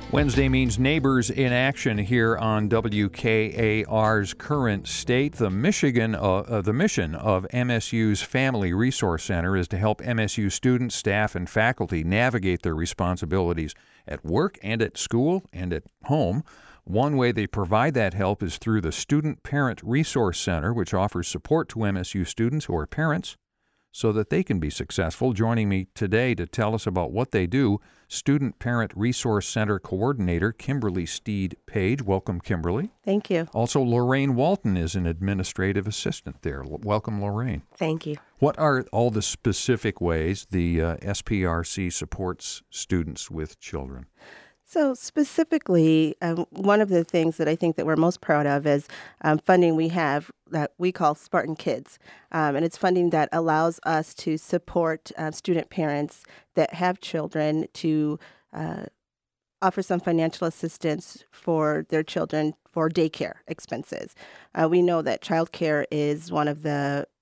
Wednesday means Neighbors in Action here on WKAR's Current State. The mission of MSU's Family Resource Center is to help MSU students, staff, and faculty navigate their responsibilities at work and at school and at home. One way they provide that help is through the Student Parent Resource Center, which offers support to MSU students who are parents so that they can be successful. Joining me today to tell us about what they do, Student Parent Resource Center Coordinator Kimberly Steed Page. Welcome, Kimberly. Thank you. Also, Lorraine Walton is an administrative assistant there. Welcome, Lorraine. Thank you. What are all the specific ways the SPRC supports students with children? So specifically, one of the things that I think that we're most proud of is funding we have that we call Spartan Kids. And it's funding that allows us to support student parents that have children to offer some financial assistance for their children for daycare expenses. We know that childcare is one of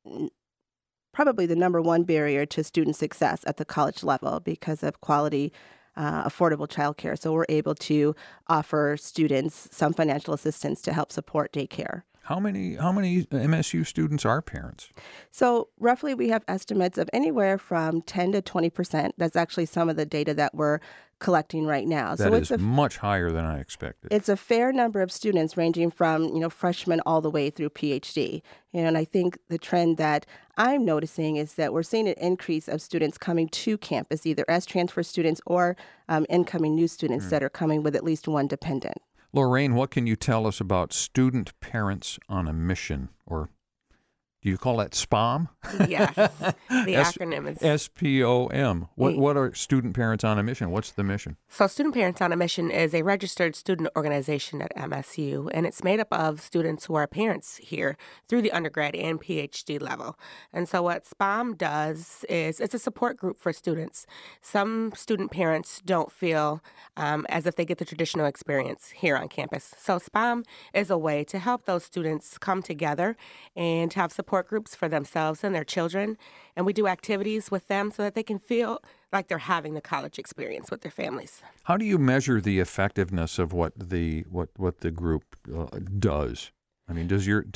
probably the number one barrier to student success at the college level because of quality affordable childcare. So we're able to offer students some financial assistance to help support daycare. How many MSU students are parents? So roughly we have estimates of anywhere from 10 to 20%. That's actually some of the data that we're collecting right now. That is much higher than I expected. It's a fair number of students ranging from, freshmen all the way through PhD. And I think the trend that I'm noticing is that we're seeing an increase of students coming to campus, either as transfer students or incoming new students that are coming with at least one dependent. Lorraine, what can you tell us about Student Parents on a Mission, or do you call that SPOM? Yes, the acronym is SPOM. What are Student Parents on a Mission? What's the mission? So Student Parents on a Mission is a registered student organization at MSU, and it's made up of students who are parents here through the undergrad and PhD level. And so what SPOM does is it's a support group for students. Some student parents don't feel as if they get the traditional experience here on campus. So SPOM is a way to help those students come together and have support groups for themselves and their children. And we do activities with them so that they can feel like they're having the college experience with their families. How do you measure the effectiveness of what the group does? I mean,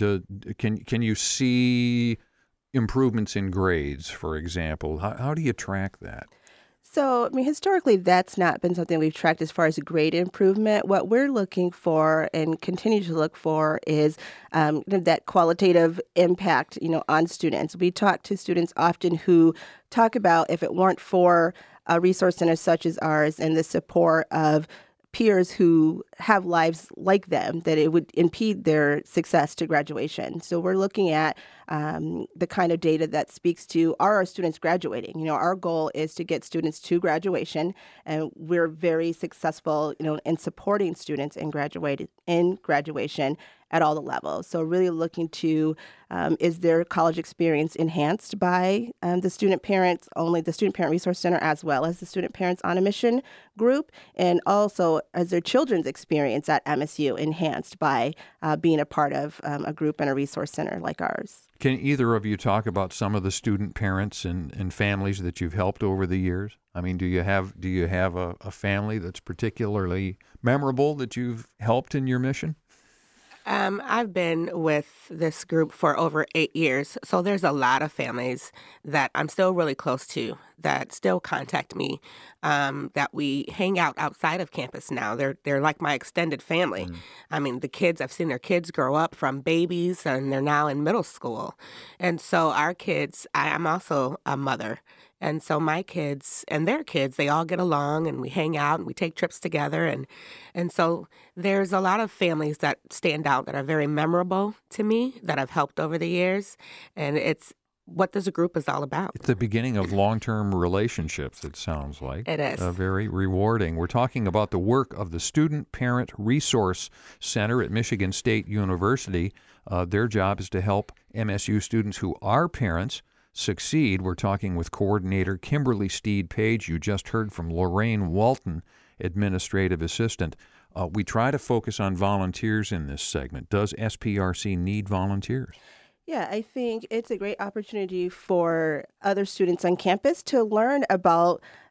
can you see improvements in grades, for example? How do you track that? So, historically, that's not been something we've tracked as far as grade improvement. What we're looking for and continue to look for is that qualitative impact, on students. We talk to students often who talk about if it weren't for a resource center such as ours and the support of peers who have lives like them, that it would impede their success to graduation. So we're looking at the kind of data that speaks to, are our students graduating? Our goal is to get students to graduation, and we're very successful, in supporting students in graduation at all the levels. So really looking to, is their college experience enhanced by the Student Parent Resource Center, as well as the Student Parents on a Mission group, and also as their children's experience at MSU enhanced by being a part of a group and a resource center like ours. Can either of you talk about some of the student parents and families that you've helped over the years? I mean, do you have a family that's particularly memorable that you've helped in your mission? I've been with this group for over 8 years, so there's a lot of families that I'm still really close to that still contact me, that we hang out outside of campus now. They're like my extended family. I mean, the kids, I've seen their kids grow up from babies, and they're now in middle school. And so our kids, I'm also a mother. And so my kids and their kids, they all get along, and we hang out and we take trips together. And so there's a lot of families that stand out that are very memorable to me that I've helped over the years. And it's what this group is all about. It's the beginning of long-term relationships, it sounds like. It is. Very rewarding. We're talking about the work of the Student Parent Resource Center at Michigan State University. Their job is to help MSU students who are parents succeed. We're talking with Coordinator Kimberly Steed Page. You just heard from Lorraine Walton, Administrative Assistant. We try to focus on volunteers in this segment. Does SPRC need volunteers? Yeah, I think it's a great opportunity for other students on campus to learn about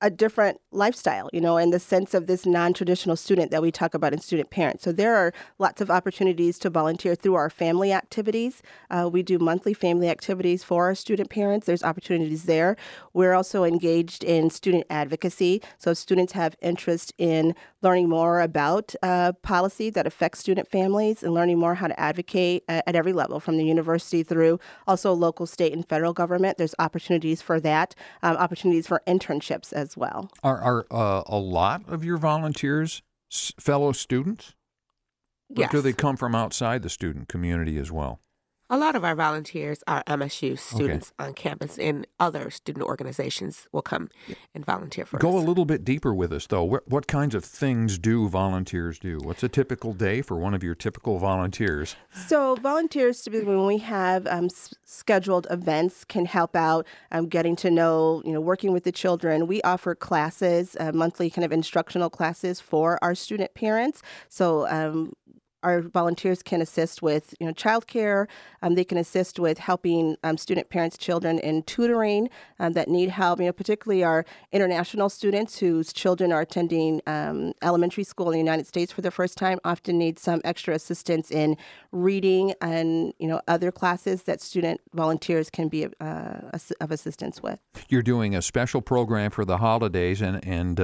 a different lifestyle, in the sense of this non-traditional student that we talk about in student parents. So there are lots of opportunities to volunteer through our family activities. We do monthly family activities for our student parents. There's opportunities there. We're also engaged in student advocacy. So if students have interest in learning more about policy that affects student families and learning more how to advocate at every level, from the university through also local, state, and federal government, there's opportunities for that, opportunities for internships as well. Are a lot of your volunteers fellow students? Yes. Or do they come from outside the student community as well? A lot of our volunteers are MSU students on campus, and other student organizations will come and volunteer for us. Go a little bit deeper with us, though. What kinds of things do volunteers do? What's a typical day for one of your typical volunteers? So volunteers, typically when we have scheduled events, can help out getting to know, working with the children. We offer classes, monthly kind of instructional classes for our student parents. So our volunteers can assist with, childcare. They can assist with helping student parents' children in tutoring that need help. Particularly our international students whose children are attending elementary school in the United States for the first time often need some extra assistance in reading and other classes that student volunteers can be of assistance with. You're doing a special program for the holidays, and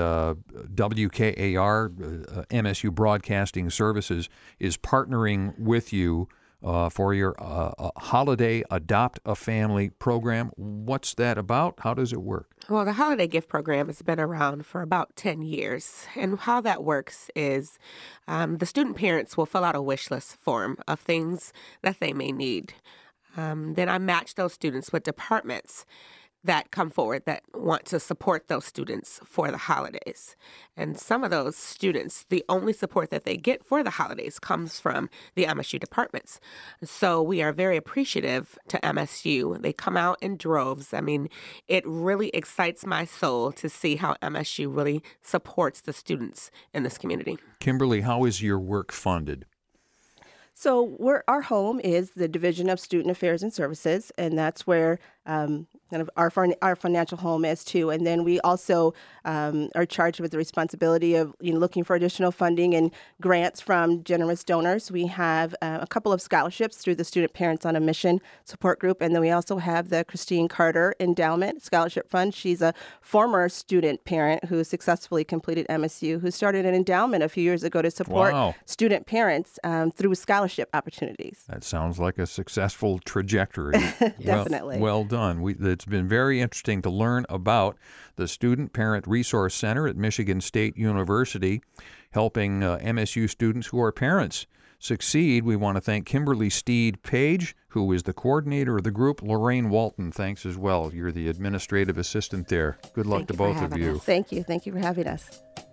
WKAR, MSU Broadcasting Services, is partnering with you for your Holiday Adopt a Family program. What's that about? How does it work? Well, the Holiday Gift Program has been around for about 10 years. And how that works is the student parents will fill out a wish list form of things that they may need. Then I match those students with departments that come forward that want to support those students for the holidays. And some of those students, the only support that they get for the holidays comes from the MSU departments. So we are very appreciative to MSU. They come out in droves. I mean, it really excites my soul to see how MSU really supports the students in this community. Kimberly, how is your work funded? So our home is the Division of Student Affairs and Services, and that's where kind of our financial home is too. And then we also are charged with the responsibility of looking for additional funding and grants from generous donors. We have a couple of scholarships through the Student Parents on a Mission support group, and then we also have the Christine Carter Endowment Scholarship Fund. She's a former student parent who successfully completed MSU, who started an endowment a few years ago to support student parents through scholarship opportunities. That sounds like a successful trajectory. Definitely. Well done. It's been very interesting to learn about the Student Parent Resource Center at Michigan State University, helping MSU students who are parents succeed. We want to thank Kimberly Steed Page, who is the coordinator of the group. Lorraine Walton, thanks as well. You're the administrative assistant there. Good luck to both of you. Thank you. Thank you for having us.